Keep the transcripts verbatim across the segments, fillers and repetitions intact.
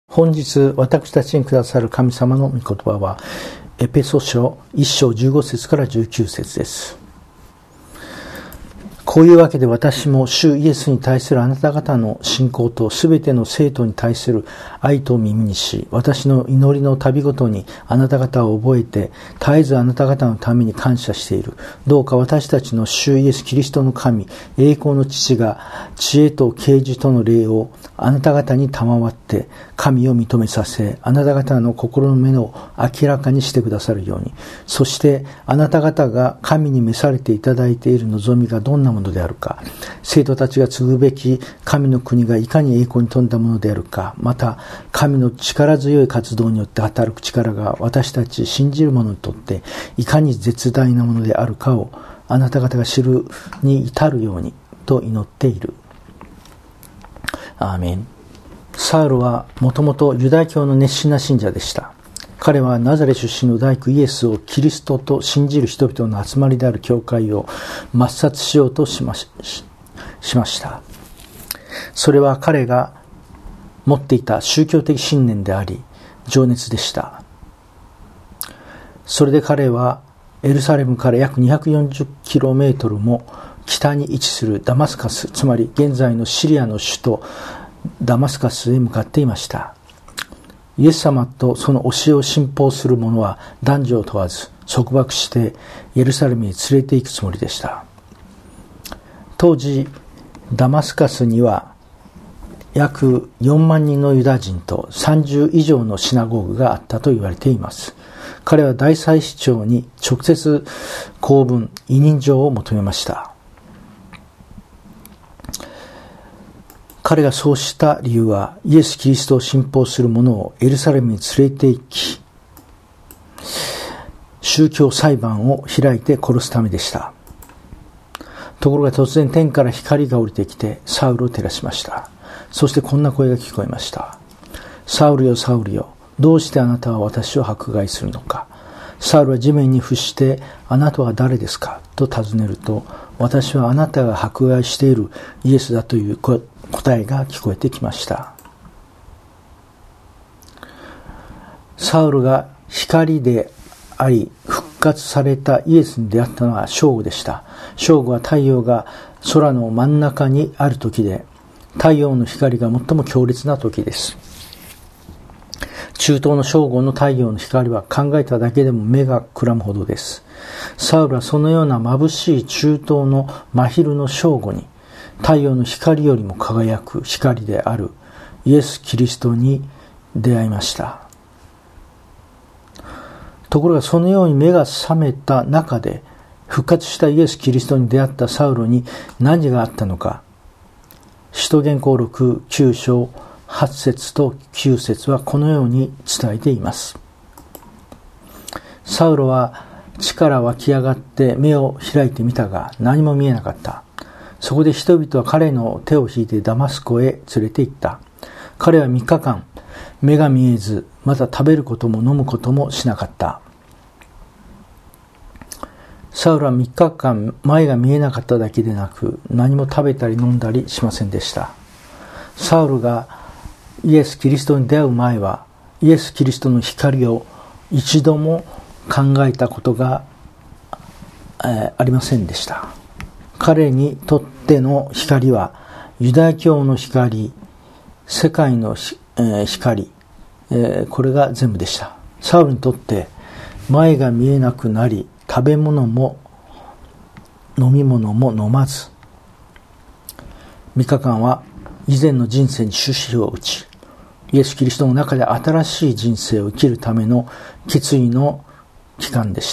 本日私たちにくださる神様の御言葉はエペソ書いっ章じゅうご節からじゅうきゅう節です。こういうわけで私も主イエスに対するあなた方の信仰とすべての生徒に対する愛と耳にし、私の祈りの旅ごとにあなた方を覚えて絶えずあなた方のために感謝している。どうか私たちの主イエスキリストの神、栄光の父が知恵と啓示との霊をあなた方に賜って神を認めさせ、あなた方の心の目を明らかにしてくださるように。そしてあなた方が神に召されていただいている望みがどんなものであるか、生徒たちが継ぐべき神の国がいかに栄光に富んだものであるか、また神の力強い活動によって働く力が私たち信じる者にとっていかに絶大なものであるかをあなた方が知るに至るようにと祈っている。アーメン。サウルはもともとユダヤ教の熱心な信者でした。彼はナザレ出身の大工イエスをキリストと信じる人々の集まりである教会を抹殺しようとしまし、しました。それは彼が持っていた宗教的信念であり、情熱でした。それで彼はエルサレムから約にひゃくよんじゅっキロメートルも北に位置するダマスカス、つまり現在のシリアの首都ダマスカスへ向かっていました。イエス様とその教えを信奉する者は男女を問わず束縛してエルサレムに連れて行くつもりでした。当時ダマスカスには約よんまんにんのユダヤ人とさんじゅう以上のシナゴーグがあったと言われています。彼は大祭司長に直接公文委任状を求めました。彼がそうした理由は、イエス・キリストを信奉する者をエルサレムに連れて行き、宗教裁判を開いて殺すためでした。ところが突然天から光が降りてきて、サウルを照らしました。そしてこんな声が聞こえました。サウルよ、サウルよ、どうしてあなたは私を迫害するのか。サウルは地面に伏して、あなたは誰ですかと尋ねると、私はあなたが迫害しているイエスだという答えが聞こえてきました。サウルが光であり復活されたイエスに出会ったのは正午でした。正午は太陽が空の真ん中にある時で、太陽の光が最も強烈な時です。中東の正午の太陽の光は考えただけでも目がくらむほどです。サウルはそのような眩しい中東の真昼の正午に太陽の光よりも輝く光であるイエス・キリストに出会いました。ところがそのように目が覚めた中で復活したイエス・キリストに出会ったサウルに何があったのか。使徒言行録きゅう章はち節ときゅう節はこのように伝えています。サウルは地から湧き上がって目を開いてみたが何も見えなかった。そこで人々は彼の手を引いてダマスコへ連れて行った。彼はみっかかん目が見えず、また食べることも飲むこともしなかった。サウルはみっかかん前が見えなかっただけでなく、何も食べたり飲んだりしませんでした。サウルがイエス・キリストに出会う前は、イエス・キリストの光を一度も考えたことが、えー、ありませんでした。彼にとっての光はユダヤ教の光、世界の、えー、光、えー、これが全部でした。サウルにとって前が見えなくなり、食べ物も飲み物も飲まず、みっかかんは以前の人生に終止符を打ち、イエス・キリストの中で新しい人生を生きるための決意の期間でした。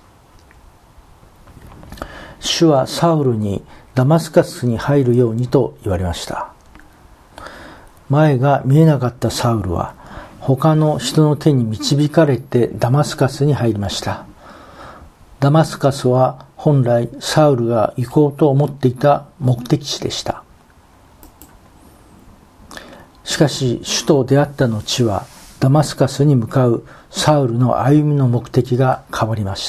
主はサウルにダマスカスに入るようにと言われました。前が見えなかったサウルは他の人の手に導かれてダマスカスに入りました。ダマスカスは本来サウルが行こうと思っていた目的地でした。しかし主と出会った後はダマスカスに向かうサウルの歩みの目的が変わりました。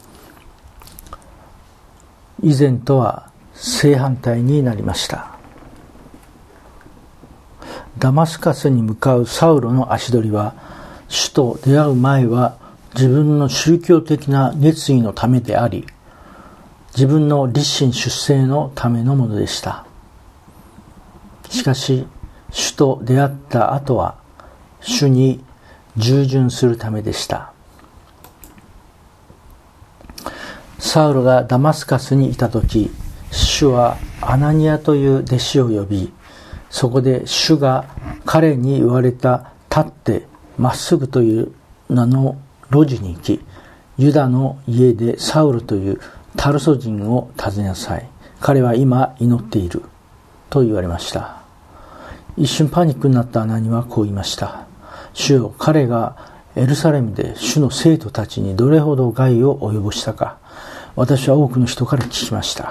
以前とは正反対になりました。 ダマスカスに向かうサウロの足取りは、主と出会う前は自分の宗教的な熱意のためであり、自分の立身出世のためのものでした。しかし、主と出会った後は、主に従順するためでした。サウロがダマスカスにいたとき、主はアナニアという弟子を呼び、そこで主が彼に言われた立ってまっすぐという名の路地に行き、ユダの家でサウロというタルソ人を訪ねなさい。彼は今祈っていると言われました。一瞬パニックになったアナニアはこう言いました。主よ、彼がエルサレムで主の生徒たちにどれほど害を及ぼしたか、私は多くの人から聞きました。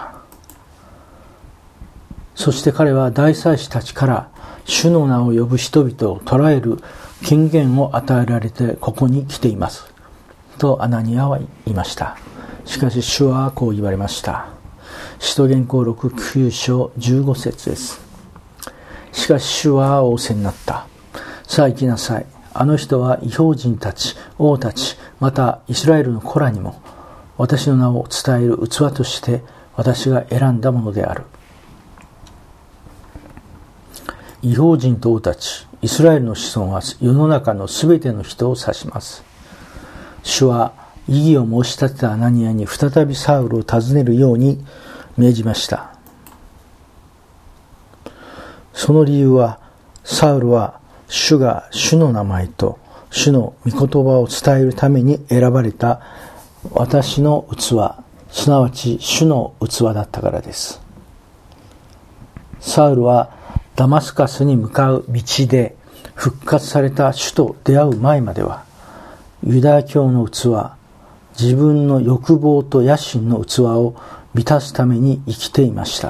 そして彼は大祭司たちから主の名を呼ぶ人々を捕らえる権限を与えられてここに来ています。とアナニアは言いました。しかし主はこう言われました。使徒言行録きゅう章じゅうご節です。しかし主は仰せになった。さあ行きなさい。あの人は異邦人たち、王たち、またイスラエルの子らにも私の名を伝える器として私が選んだものである。異邦人と王たち、イスラエルの子孫は世の中のすべての人を指します。主は異議を申し立てたアナニアに再びサウルを訪ねるように命じました。その理由は、サウルは主が主の名前と主の御言葉を伝えるために選ばれた私の器、すなわち主の器だったからです。サウルはダマスカスに向かう道で復活された主と出会う前までは、ユダヤ教の器、自分の欲望と野心の器を満たすために生きていました。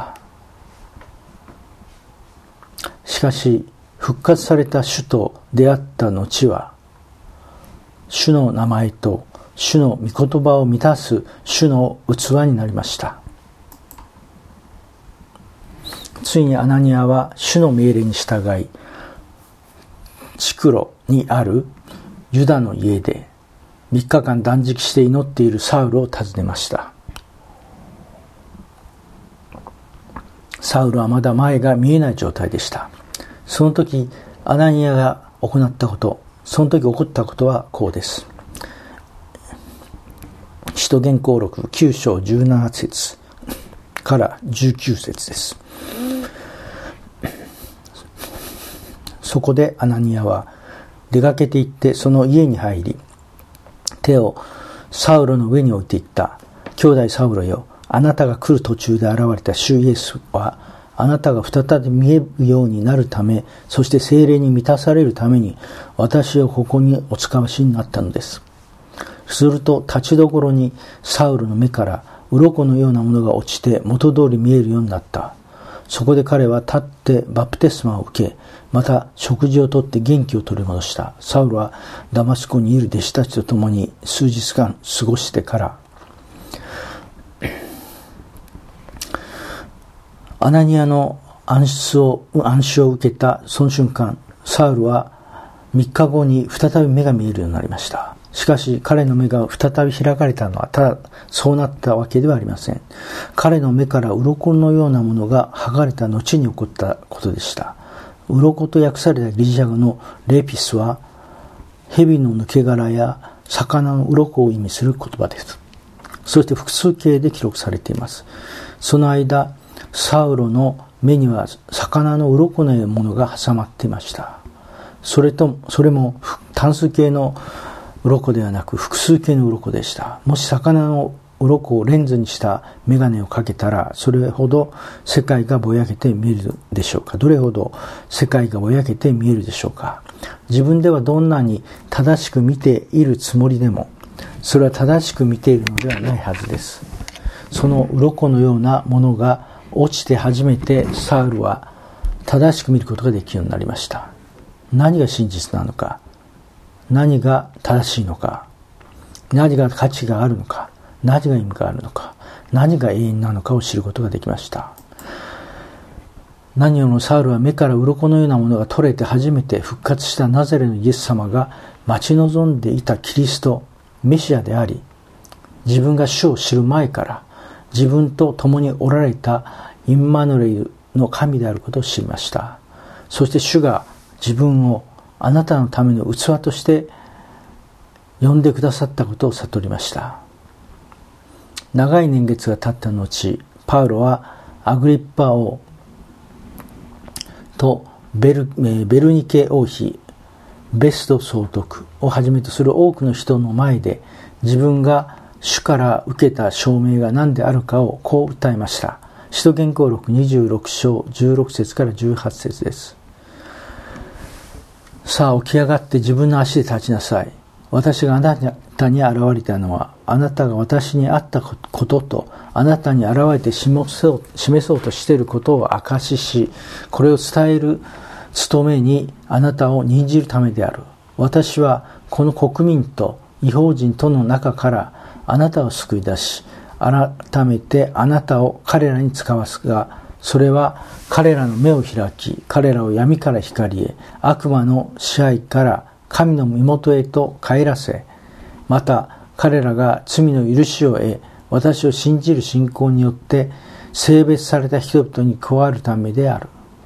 しかし、復活された主と出会った後は、主の名前と主の御言葉を満たす主の器になりました。ついにアナニアは主の命令に従い、チクロにあるユダの家でみっかかん断食して祈っているサウルを訪ねました。サウルはまだ前が見えない状態でした。その時、アナニアが行ったこと、その時起こったことはこうです。使徒言行録きゅう章じゅうなな節からじゅうきゅう節です。そこでアナニアは出かけて行ってその家に入り、手をサウロの上に置いていった。兄弟サウロよ、あなたが来る途中で現れた主イエスは、あなたが再び見えるようになるため、そして聖霊に満たされるために、私をここにお使わしになったのです。すると、立ちどころにサウルの目から鱗のようなものが落ちて元通り見えるようになった。そこで彼は立ってバプテスマを受け、また食事をとって元気を取り戻した。サウルはダマスコにいる弟子たちと共に数日間過ごしてから、アナニアの暗視を、暗視を受けたその瞬間、サウルはみっかごに再び目が見えるようになりました。しかし彼の目が再び開かれたのはただそうなったわけではありません。彼の目から鱗のようなものが剥がれた後に起こったことでした。鱗と訳されたギリシャ語のレピスは蛇の抜け殻や魚の鱗を意味する言葉です。そして複数形で記録されています。その間、サウロの目には魚の鱗のようなものが挟まっていました。それと、それも単数形の鱗ではなく複数形の鱗でした。もし魚の鱗をレンズにしたメガネをかけたら、それほど世界がぼやけて見えるでしょうか。どれほど世界がぼやけて見えるでしょうか。自分ではどんなに正しく見ているつもりでも、それは正しく見ているのではないはずです。その鱗のようなものが落ちて初めてサウルは正しく見ることができるようになりました。何が真実なのか、何が正しいのか、何が価値があるのか、何が意味があるのか、何が永遠なのかを知ることができました。 何よりもサウルは目から鱗のようなものが取れて初めて復活したナザレのイエス様が待ち望んでいたキリスト、メシアであり、自分が主を知る前から自分と共におられたインマヌエルの神であることを知りました。そして主が自分をあなたのための器として呼んでくださったことを悟りました。長い年月が経った後、パウロはアグリッパ王とベル、ベルニケ王妃、ベスト総督をはじめとする多くの人の前で自分が主から受けた証明が何であるかをこう訴えました。使徒言行録にじゅうろく章じゅうろく節からじゅうはち節です。さあ起き上がって自分の足で立ちなさい。私があなたに現れたのは、あなたが私に会ったことと、あなたに現れて示そう、示そうとしていることを証しし、これを伝える務めにあなたを任じるためである。私はこの国民と異邦人との中からあなたを救い出し、改めてあなたを彼らに使わすが、それは彼らの目を開き、彼らを闇から光へ、悪魔の支配から神の身元へと帰らせ、また彼らが罪の許しを得、私を信じる信仰によって聖別された人々に加わるためである。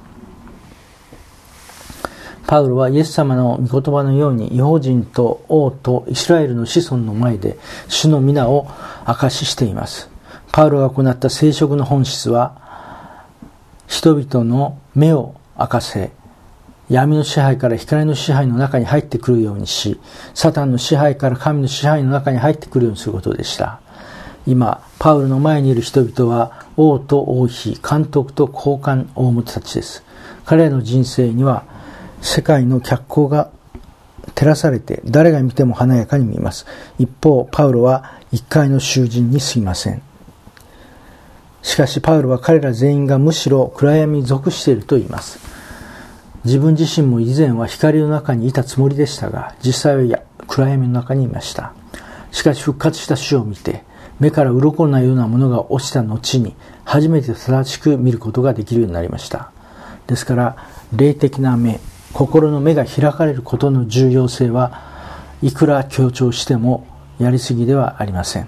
パウロはイエス様の御言葉のように異邦人と王とイスラエルの子孫の前で主の皆を証ししています。パウロが行った聖職の本質は、人々の目を明かせ、闇の支配から光の支配の中に入ってくるようにし、サタンの支配から神の支配の中に入ってくるようにすることでした。今、パウロの前にいる人々は王と王妃、監督と高官大元たちです。彼らの人生には世界の脚光が照らされて誰が見ても華やかに見えます。一方、パウロは一介の囚人に過ぎません。しかしパウロは彼ら全員がむしろ暗闇に属していると言います。自分自身も以前は光の中にいたつもりでしたが、実際は暗闇の中にいました。しかし復活した主を見て、目から鱗のようなものが落ちた後に、初めて正しく見ることができるようになりました。ですから、霊的な目、心の目が開かれることの重要性はいくら強調してもやりすぎではありません。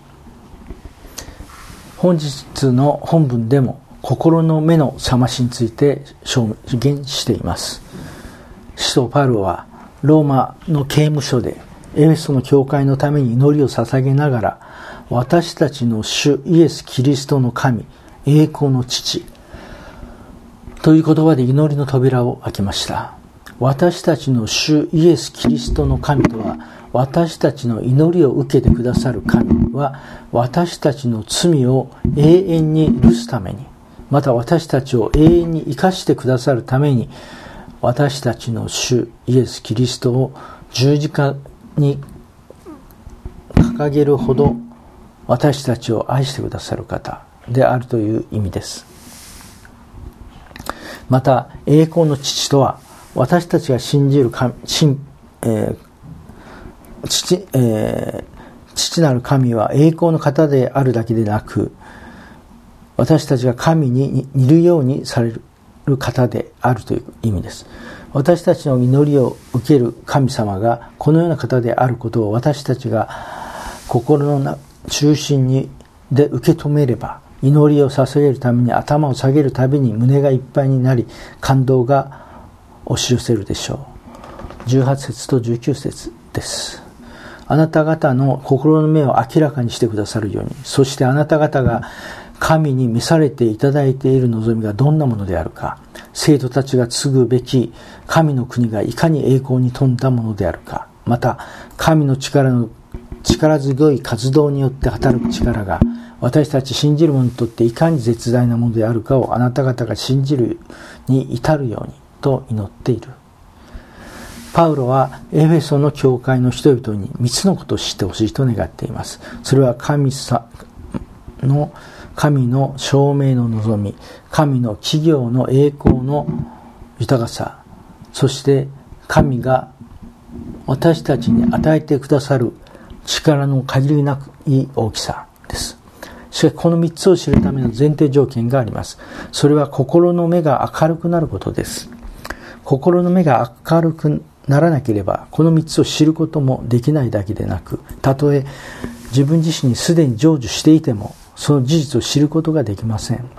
本日の本文でも心の目の覚ましについて証言しています。使徒パウロはローマの刑務所でエフェソの教会のために祈りを捧げながら、私たちの主イエス・キリストの神、栄光の父という言葉で祈りの扉を開けました。私たちの主イエス・キリストの神とは、私たちの祈りを受けてくださる神は、私たちの罪を永遠に許すために、また私たちを永遠に生かしてくださるために、私たちの主イエス・キリストを十字架に掲げるほど私たちを愛してくださる方であるという意味です。また栄光の父とは、私たちが信じる神、えー、父、えー、父なる神は栄光の方であるだけでなく、私たちが神に似るようにされる方であるという意味です。私たちの祈りを受ける神様がこのような方であることを私たちが心の中心にで受け止めれば、祈りを捧げるために頭を下げるたびに胸がいっぱいになり、感動が押し寄せるでしょう。じゅうはち節とじゅうきゅう節です。あなた方の心の目を明らかにしてくださるように、そしてあなた方が神に召されていただいている望みがどんなものであるか、生徒たちが継ぐべき神の国がいかに栄光に富んだものであるか、また神の力の力強い活動によって働く力が私たち信じる者にとっていかに絶大なものであるかをあなた方が信じるに至るようにと祈っている。パウロはエフェソの教会の人々にみっつのことを知ってほしいと願っています。それは神さの神の証明の望み、神の企業の栄光の豊かさ、そして神が私たちに与えてくださる力の限りなくいい大きさです。 しかしこのみっつを知るための前提条件があります。それは心の目が明るくなることです。心の目が明るくならなければ、このみっつを知ることもできないだけでなく、たとえ自分自身にすでに成就していても、その事実を知ることができません。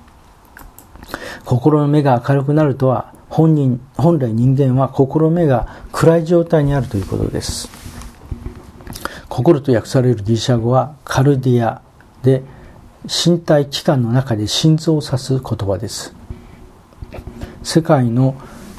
心の目が明るくなるとは、本人、本来人間は心の目が暗い状態にあるということです。心と訳されるギリシャ語はカルディアで、身体器官の中で心臓を指す言葉です。世界の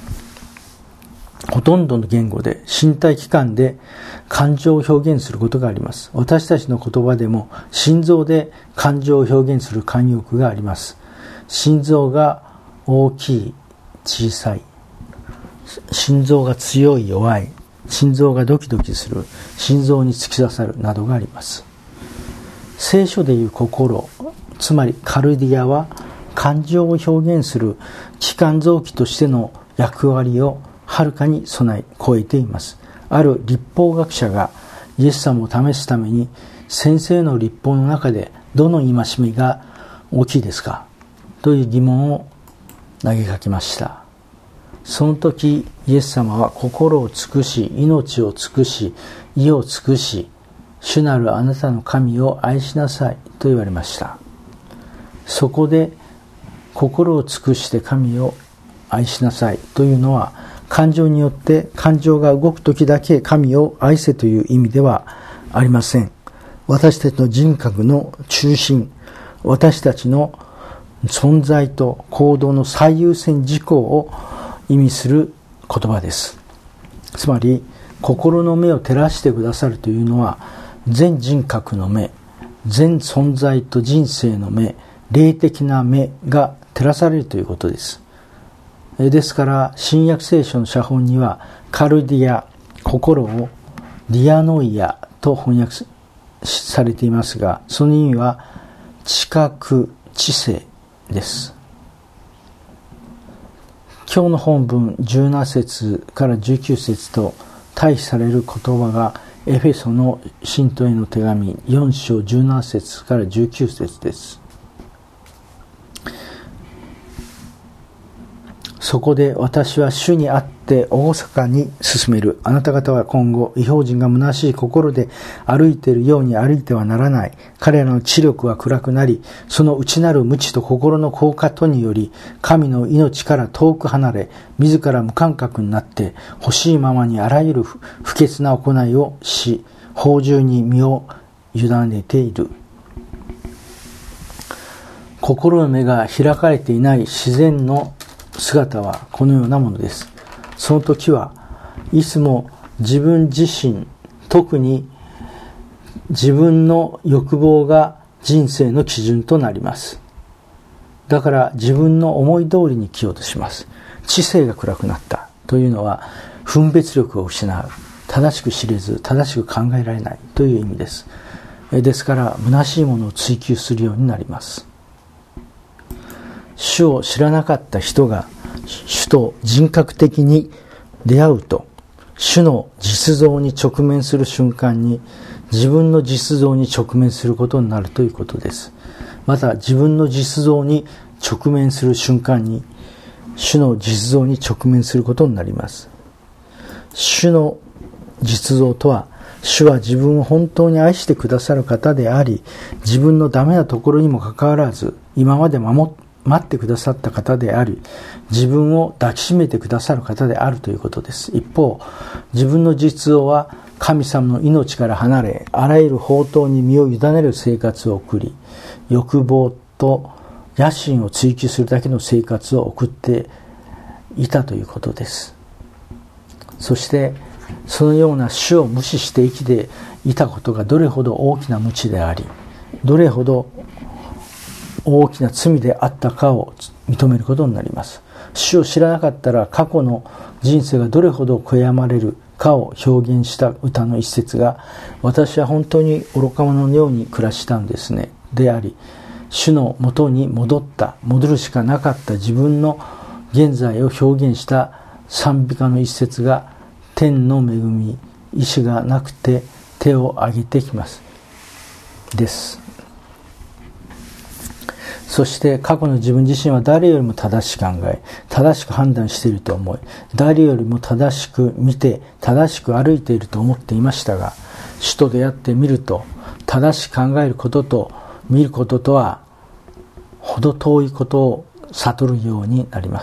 ほとんどの言語で身体器官で感情を表現することがあります。私たちの言葉でも心臓で感情を表現する慣用句があります。心臓が大きい、小さい、心臓が強い、弱い、心臓がドキドキする、心臓に突き刺さるなどがあります。聖書でいう心、つまりカルディアは感情を表現する器官臓器としての役割をはるかに備え超えています。ある律法学者がイエス様を試すために、先生の律法の中でどの戒めが大きいですかという疑問を投げかけました。その時イエス様は、心を尽くし、命を尽くし、意を尽くし、主なるあなたの神を愛しなさいと言われました。そこで心を尽くして神を愛しなさいというのは、感情によって感情が動く時だけ神を愛せという意味ではありません。私たちの人格の中心、私たちの存在と行動の最優先事項を意味する言葉です。つまり、心の目を照らしてくださるというのは、全人格の目、全存在と人生の目、霊的な目が照らされるということです。ですから、新約聖書の写本には、カルディア、心をディアノイアと翻訳されていますが、その意味は、知覚、知性です。今日の本文じゅうなな節からじゅうきゅう節と対比される言葉が、エフェソの信徒への手紙よん章じゅうなな節からじゅうきゅう節です。そこで私は主にあって厳かに進める。あなた方は今後、異邦人が虚しい心で歩いているように歩いてはならない。彼らの知力は暗くなり、その内なる無知と心の硬化とにより、神の命から遠く離れ、自ら無感覚になって、欲しいままにあらゆる不潔な行いをし、放縦に身を委ねている。心の目が開かれていない自然の姿はこのようなものです。その時はいつも自分自身、特に自分の欲望が人生の基準となります。だから自分の思い通りに生きようとします。知性が暗くなったというのは、分別力を失う、正しく知れず正しく考えられないという意味です。ですから虚しいものを追求するようになります。主を知らなかった人が主と人格的に出会うと、主の実像に直面する瞬間に自分の実像に直面することになるということです。また自分の実像に直面する瞬間に主の実像に直面することになります。主の実像とは、主は自分を本当に愛してくださる方であり、自分のダメなところにもかかわらず今まで守って待ってくださった方であり、自分を抱きしめてくださる方であるということです。一方、自分の実像は神様の命から離れ、あらゆる放蕩に身を委ねる生活を送り、欲望と野心を追求するだけの生活を送っていたということです。そしてそのような主を無視して生きていたことがどれほど大きな無知であり、どれほど大きな罪であったかを認めることになります。主を知らなかったら過去の人生がどれほど悔やまれるかを表現した歌の一節が、私は本当に愚か者のように暮らしたんですねであり、主の元に戻った戻るしかなかった自分の現在を表現した賛美歌の一節が、天の恵み、意志がなくて手を挙げてきますです。 そして過去の自分自身は誰よりも正しく考え、正しく判断していると思い、誰よりも正しく見て、正しく歩いていると思っていましたが、主と出会ってみると、正しく考えることと見ることとは、ほど遠いことを悟るようになります。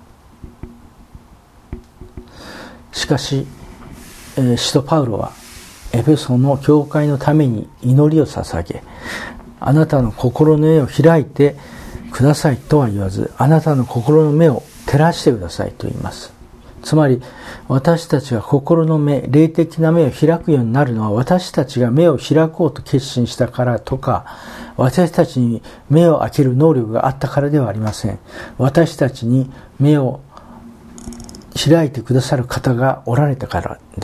しかし、えー、使徒パウロは、エペソの教会のために祈りを捧げ、あなたの心の目を開いてくださいとは言わず、あなたの心の目を照らしてくださいと言います。つまり、私たちが心の目、霊的な目を開くようになるのは、私たちが目を開こうと決心したからとか、私たちに目を開ける能力があったからではありません。私たちに目を開いてくださる方がおられたからです。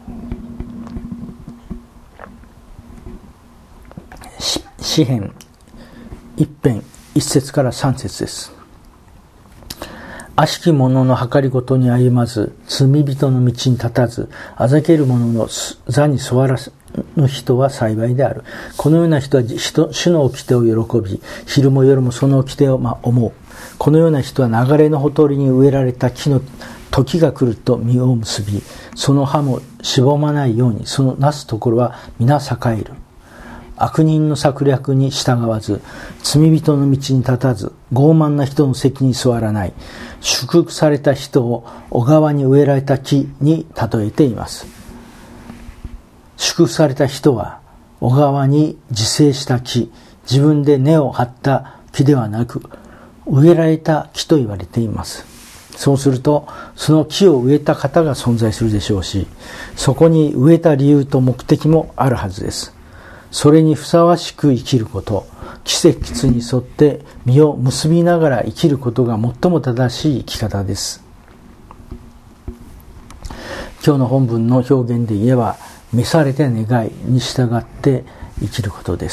詩編一編一節から三節です。悪しき者の計りごとに歩まず、罪人の道に立たず、あざける者の座に座らぬ人は幸いである。このような人は主の掟を喜び、昼も夜もその掟を思う。このような人は流れのほとりに植えられた木の時が来ると実を結び、その葉もしぼまないように、そのなすところは皆栄える。悪人の策略に従わず、罪人の道に立たず、傲慢な人の席に座らない、祝福された人を小川に植えられた木に例えています。祝福された人は、小川に自生した木、自分で根を張った木ではなく、植えられた木と言われています。そうすると、その木を植えた方が存在するでしょうし、そこに植えた理由と目的もあるはずです。それにふさわしく生きること、季節に沿って実を結びながら生きることが最も正しい生き方です。今日の本文の表現で言えば、召されて願いに従って生きることです。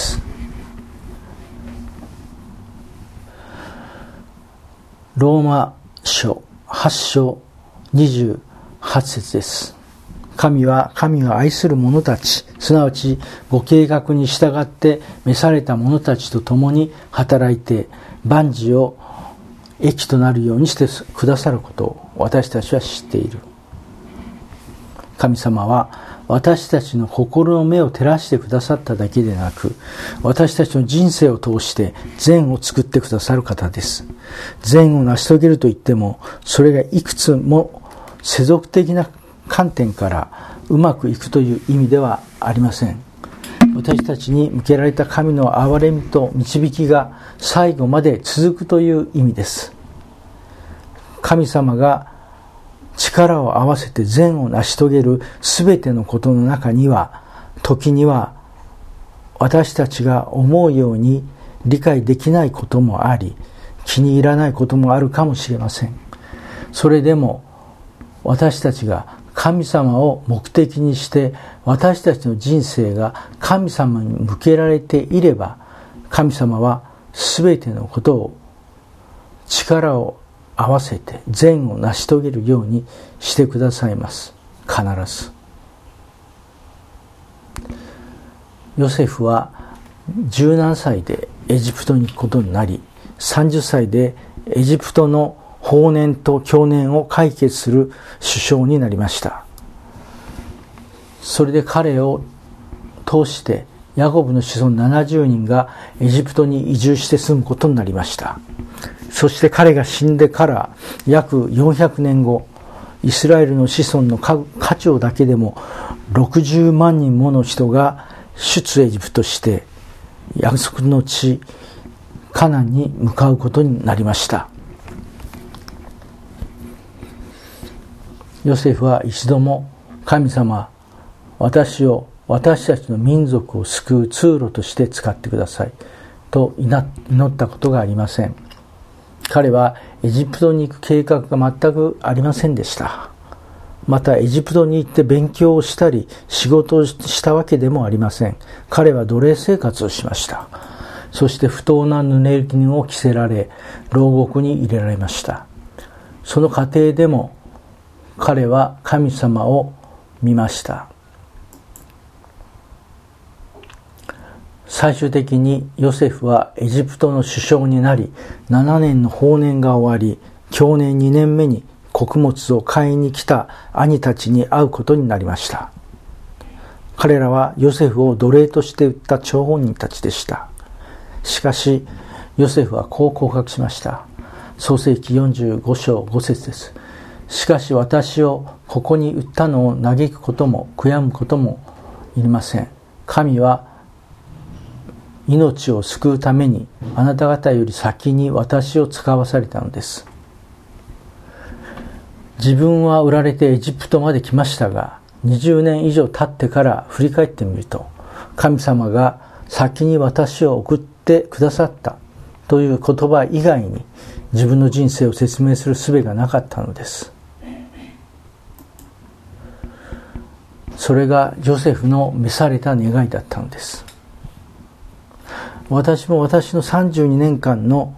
ローマ書はち章にじゅうはち節です。神は神を愛する者たち、すなわちご計画に従って召された者たちと共に働いて万事を益となるようにしてくださることを私たちは知っている。神様は私たちの心の目を照らしてくださっただけでなく、私たちの人生を通して善を作ってくださる方です。善を成し遂げると言っても、それがいくつも世俗的な観点からうまくいくという意味ではありません。私たちに向けられた神の憐れみと導きが最後まで続くという意味です。神様が力を合わせて善を成し遂げるすべてのことの中には、時には私たちが思うように理解できないこともあり、気に入らないこともあるかもしれません。それでも私たちが神様を目的にして私たちの人生が神様に向けられていれば、神様はすべてのことを力を合わせて善を成し遂げるようにしてくださいます。必ず。ヨセフは十何歳でエジプトに行くことになり、さんじゅっさいでエジプトの法年と教年を解決する首相になりました。それで彼を通してヤコブの子孫ななじゅうにんがエジプトに移住して住むことになりました。そして彼が死んでから約よんひゃくねんご、イスラエルの子孫の家長だけでもろくじゅうまんにんもの人が出エジプトして約束の地カナンに向かうことになりました。ヨセフは一度も神様、私を私たちの民族を救う通路として使ってくださいと祈ったことがありません。彼はエジプトに行く計画が全くありませんでした。またエジプトに行って勉強をしたり仕事をしたわけでもありません。彼は奴隷生活をしました。そして不当な濡れ衣を着せられ、牢獄に入れられました。その過程でも彼は神様を見ました。 最終的にヨセフはエジプトの首相になり、ななねんの放年が終わり、享年にねんめに穀物を買いに来た兄たちに会うことになりました。彼らはヨセフを奴隷として売った張本人たちでした。しかしヨセフはこう告白しました。創世記よんじゅうご章ご節です。しかし私をここに売ったのを嘆くことも悔やむこともいりません。神は命を救うためにあなた方より先に私を使わされたのです。自分は売られてエジプトまで来ましたが、にじゅうねん以上経ってから振り返ってみると、神様が先に私を送ってくださったという言葉以外に自分の人生を説明する術がなかったのです。それがヨセフの召された願いだったのです。私も私のさんじゅうにねんかんの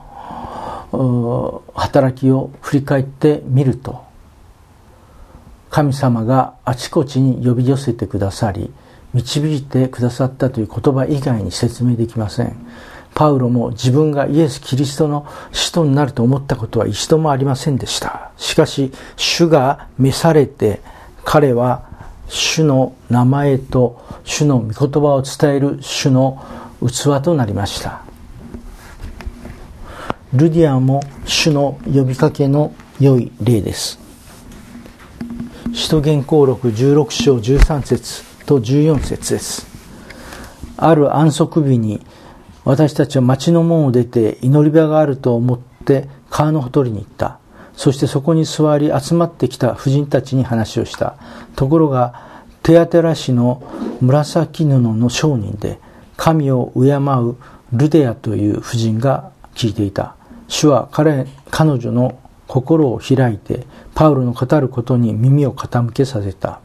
働きを振り返ってみると、神様があちこちに呼び寄せてくださり、導いてくださったという言葉以外に説明できません。パウロも自分がイエス・キリストの使徒になると思ったことは一度もありませんでした。しかし主が召されて、彼は主の名前と主の御言葉を伝える主の器となりました。ルディアも主の呼びかけの良い例です。使徒言行録じゅうろく章じゅうさん節とじゅうよん節です。ある安息日に私たちは町の門を出て祈り場があると思って川のほとりに行った。そしてそこに座り集まってきた婦人たちに話をした。ところがテアテラ氏の紫布の商人で神を敬うルデアという婦人が聞いていた。主は 彼, 彼女の心を開いてパウロの語ることに耳を傾けさせた。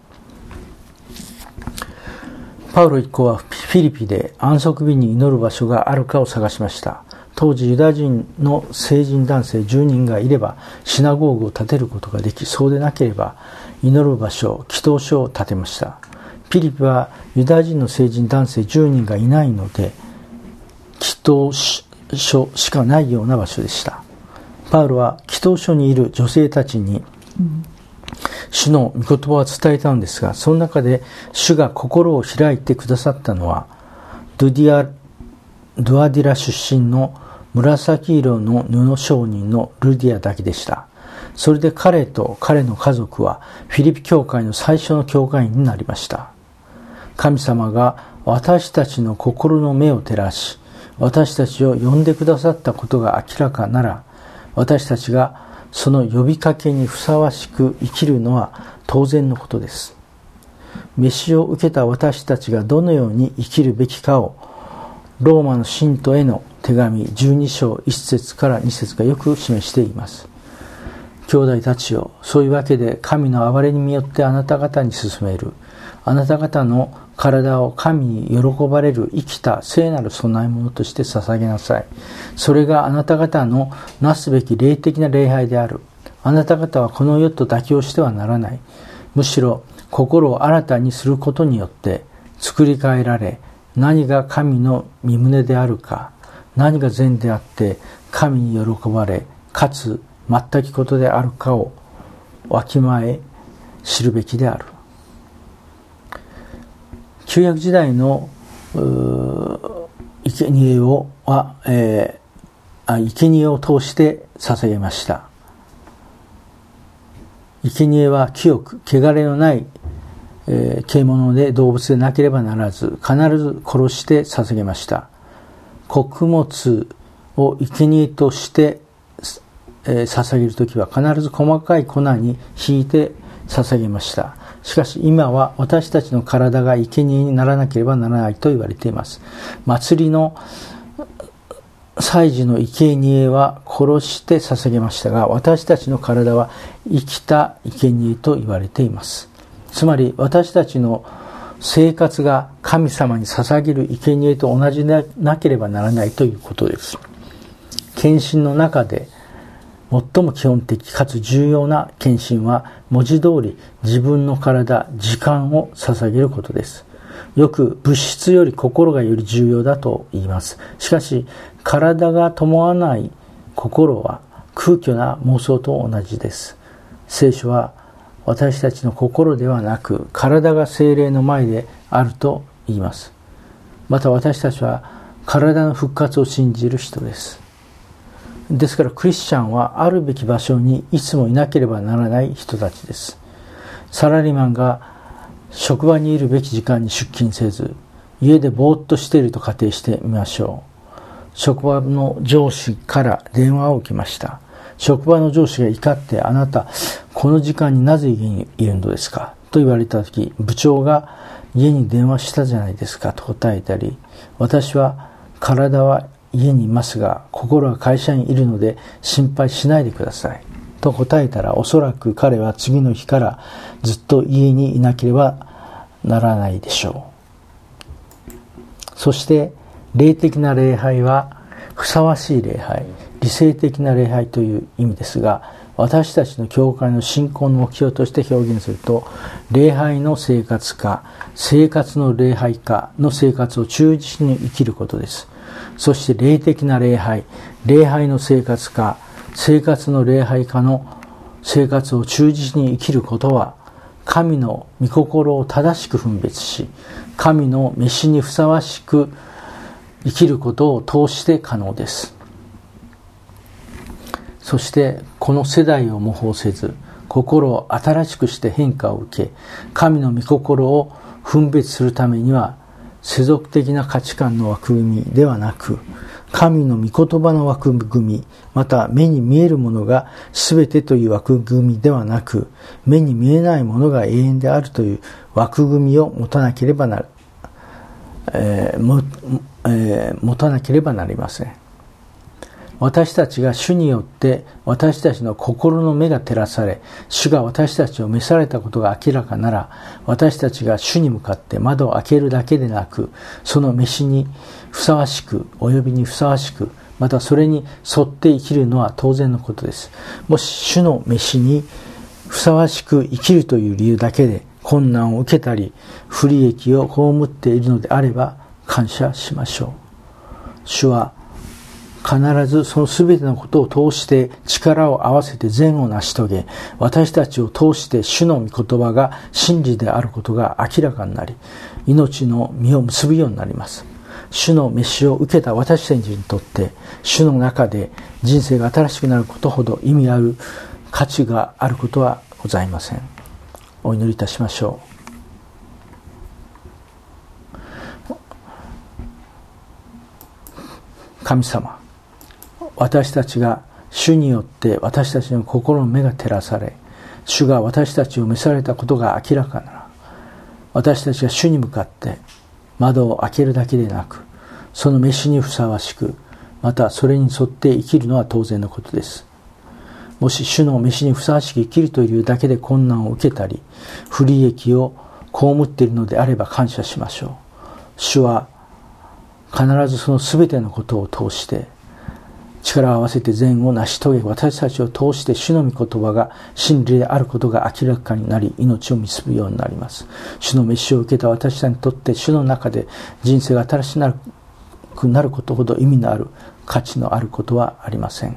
パウロ一行はフィリピで安息日に祈る場所があるかを探しました。当時ユダヤ人の成人男性じゅうにんがいればシナゴーグを建てることができ、そうでなければ祈る場所、祈祷所を建てました。フィリピはユダヤ人の成人男性じゅうにんがいないので祈祷所しかないような場所でした。パウロは祈祷所にいる女性たちに主の御言葉を伝えたのですが、その中で主が心を開いてくださったのはドゥディア、ドゥアディラ出身の紫色の布商人のルディアだけでした。それで彼と彼の家族はフィリピ教会の最初の教会員になりました。神様が私たちの心の目を照らし、私たちを呼んでくださったことが明らかなら、私たちがその呼びかけにふさわしく生きるのは当然のことです。召しを受けた私たちがどのように生きるべきかを、ローマの信徒への手紙じゅうに章いち節からに節がよく示しています。兄弟たちよ、そういうわけで神の憐れみによってあなた方に進める。あなた方の体を神に喜ばれる生きた聖なる供え物として捧げなさい。それがあなた方のなすべき霊的な礼拝である。あなた方はこの世と妥協してはならない。むしろ心を新たにすることによって作り変えられ、何が神の御胸であるか、何が善であって神に喜ばれ、かつ全くことであるかをわきまえ知るべきである。旧約時代の生贄をは、えー、生贄を通して捧げました。生贄は清く汚れのない、えー、獣で動物でなければならず、必ず殺して捧げました。穀物を生贄として、えー、捧げるときは必ず細かい粉にひいて捧げました。しかし今は私たちの体が生贄にならなければならないと言われています。祭りの祭事の生贄は殺して捧げましたが、私たちの体は生きた生贄と言われています。つまり私たちの生活が神様に捧げる生贄と同じでなければならないということです。献身の中で最も基本的かつ重要な献身は文字通り自分の体、時間を捧げることです。 よく物質より心がより重要だと言います。しかし体が伴わない心は空虚な妄想と同じです。聖書は私たちの心ではなく体が聖霊の前であると言います。また私たちは体の復活を信じる人です。ですからクリスチャンはあるべき場所にいつもいなければならない人たちです。サラリーマンが職場にいるべき時間に出勤せず、家でぼーっとしていると仮定してみましょう。職場の上司から電話を受けました。職場の上司が怒って、あなた、この時間になぜ家にいるのですかと言われたとき、部長が家に電話したじゃないですかと答えたり、私は体は家にいますが、心は会社にいるので心配しないでくださいと答えたら、おそらく彼は次の日からずっと家にいなければならないでしょう。そして霊的な礼拝はふさわしい礼拝、理性的な礼拝という意味ですが、私たちの教会の信仰の目標として表現すると、礼拝の生活化、生活の礼拝化の生活を忠実に生きることです。そして霊的な礼拝、礼拝の生活化、生活の礼拝化の生活を忠実に生きることは、神の御心を正しく分別し、神の召しにふさわしく生きることを通して可能です。そしてこの世代を模倣せず、心を新しくして変化を受け、神の御心を分別するためには、世俗的な価値観の枠組みではなく、神の御言葉の枠組み、また目に見えるものが全てという枠組みではなく、目に見えないものが永遠であるという枠組みを持たなければなる、えーもえー、持たなければなりません。私たちが主によって私たちの心の目が照らされ、主が私たちを召されたことが明らかなら、私たちが主に向かって窓を開けるだけでなく、その召しにふさわしく、お呼びにふさわしく、またそれに沿って生きるのは当然のことです。もし主の召しにふさわしく生きるという理由だけで困難を受けたり、不利益を被っているのであれば感謝しましょう。主は必ずそのすべてのことを通して力を合わせて善を成し遂げ、私たちを通して主の御言葉が真理であることが明らかになり、命の実を結ぶようになります。主の召しを受けた私たちにとって、主の中で人生が新しくなることほど意味ある価値があることはございません。お祈りいたしましょう。神様、私たちが主によって私たちの心の目が照らされ、主が私たちを召されたことが明らかなら、私たちが主に向かって窓を開けるだけでなく、その召しにふさわしく、またそれに沿って生きるのは当然のことです。もし主の召しにふさわしく生きるというだけで困難を受けたり、不利益を被っているのであれば感謝しましょう。主は必ずそのすべてのことを通して力を合わせて善を成し遂げ、私たちを通して主の御言葉が真理であることが明らかになり、命を結ぶようになります。主の召しを受けた私たちにとって、主の中で人生が新しくなることほど意味のある価値のあることはありません。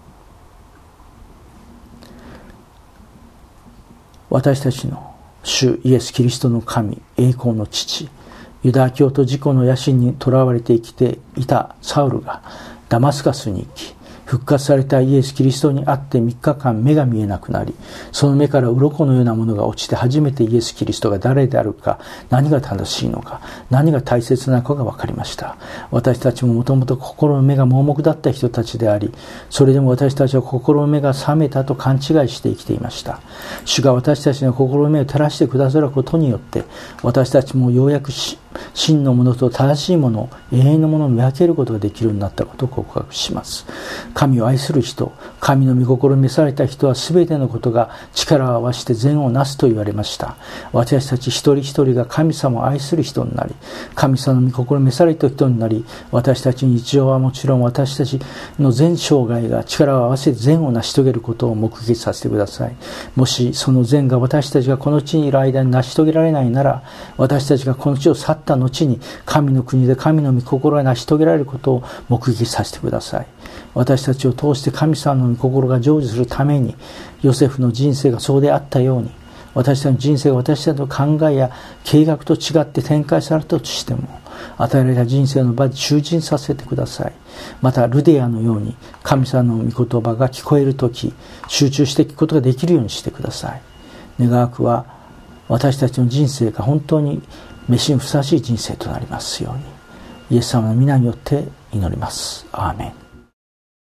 私たちの主イエス・キリストの神、栄光の父、ユダヤ教と自己の野心にとらわれて生きていたサウルがダマスカスに行き、復活されたイエス・キリストにあってみっかかん目が見えなくなり、その目から鱗のようなものが落ちて、初めてイエス・キリストが誰であるか、何が正しいのか、何が大切なのかが分かりました。私たちももともと心の目が盲目だった人たちであり、それでも私たちは心の目が覚めたと勘違いして生きていました。主が私たちの心の目を照らしてくださることによって、私たちもようやく真のものと正しいもの、永遠のものを見分けることができるようになったことを告白します。神を愛する人、神の御心に召された人はすべてのことが力を合わせて善をなすと言われました。私たち一人一人が神様を愛する人になり、神様の御心に召された人になり、私たちの日常はもちろん私たちの全生涯が力を合わせて善を成し遂げることを目撃させてください。もしその善が私たちがこの地にいる間に成し遂げられないなら、私たちがこの地を去った後に神の国で神の御心が成し遂げられることを目撃させてください。私たちを通して神様の御心が成就するために、ヨセフの人生がそうであったように、私たちの人生が私たちの考えや計画と違って展開されたとしても、与えられた人生の場で忠実させてください。またルデアのように神様の御言葉が聞こえるとき、集中して聞くことができるようにしてください。願わくは私たちの人生が本当に召しにふさわしい人生となりますように、イエス様の皆によって祈ります。アーメン。